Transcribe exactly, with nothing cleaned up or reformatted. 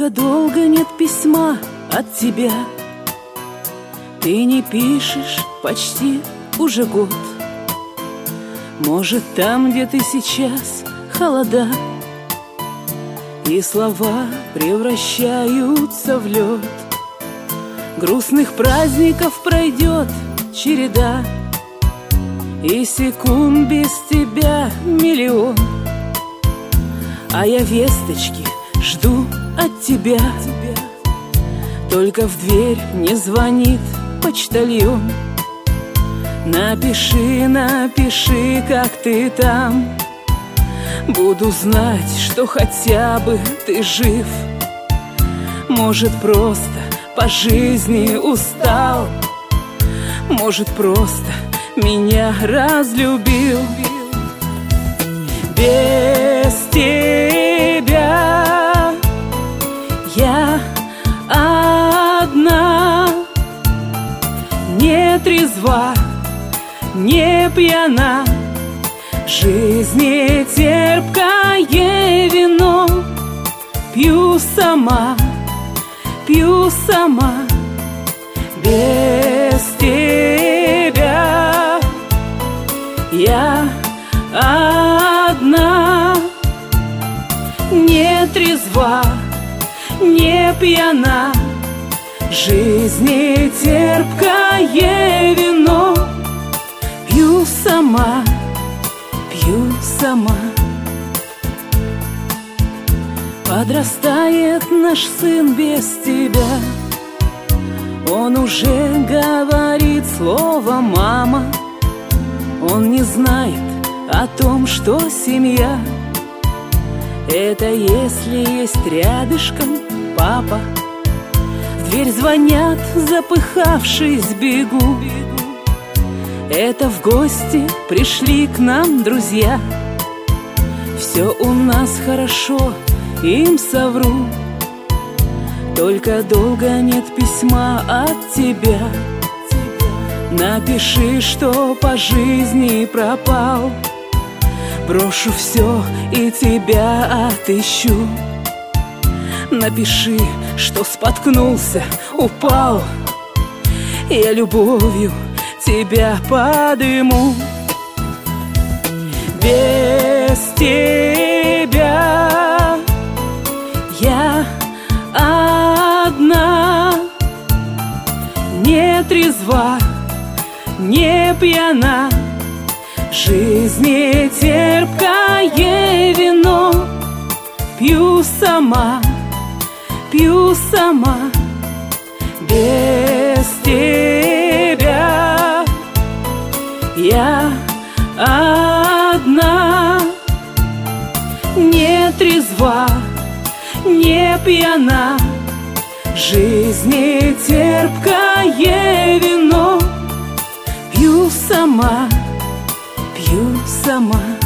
долго нет письма от тебя. Ты не пишешь почти уже год. Может, там, где ты сейчас, холода, и слова превращаются в лед. Грустных праздников пройдет череда, и секунд без тебя миллион. А я весточки жду от тебя, только в дверь не звонит почтальон. Напиши, напиши, как ты там. Буду знать, что хотя бы ты жив. Может, просто по жизни устал, может, просто меня разлюбил. Без тебя я одна, не трезва, не пьяна. Жизни терпкое вино пью сама, пью сама. Без тебя я одна, не трезва, не пьяна. Жизни терпкое вино пью сама, пью сама. Подрастает наш сын без тебя. Он уже говорит слово «мама». Он не знает о том, что семья — это если есть рядышком папа. В дверь звонят, запыхавшись, бегу. Это в гости пришли к нам друзья. Все у нас хорошо, им совру, только долго нет письма от тебя. Напиши, что по жизни пропал. Брошу все и тебя отыщу. Напиши, что споткнулся, упал. Я любовью тебя подыму. Без тебя я одна, не трезва, не пьяна. Жизни терпкое вино пью сама, пью сама. Без тебя я одна, не трезва, не пьяна. Жизни терпкое вино пью сама, пью сама.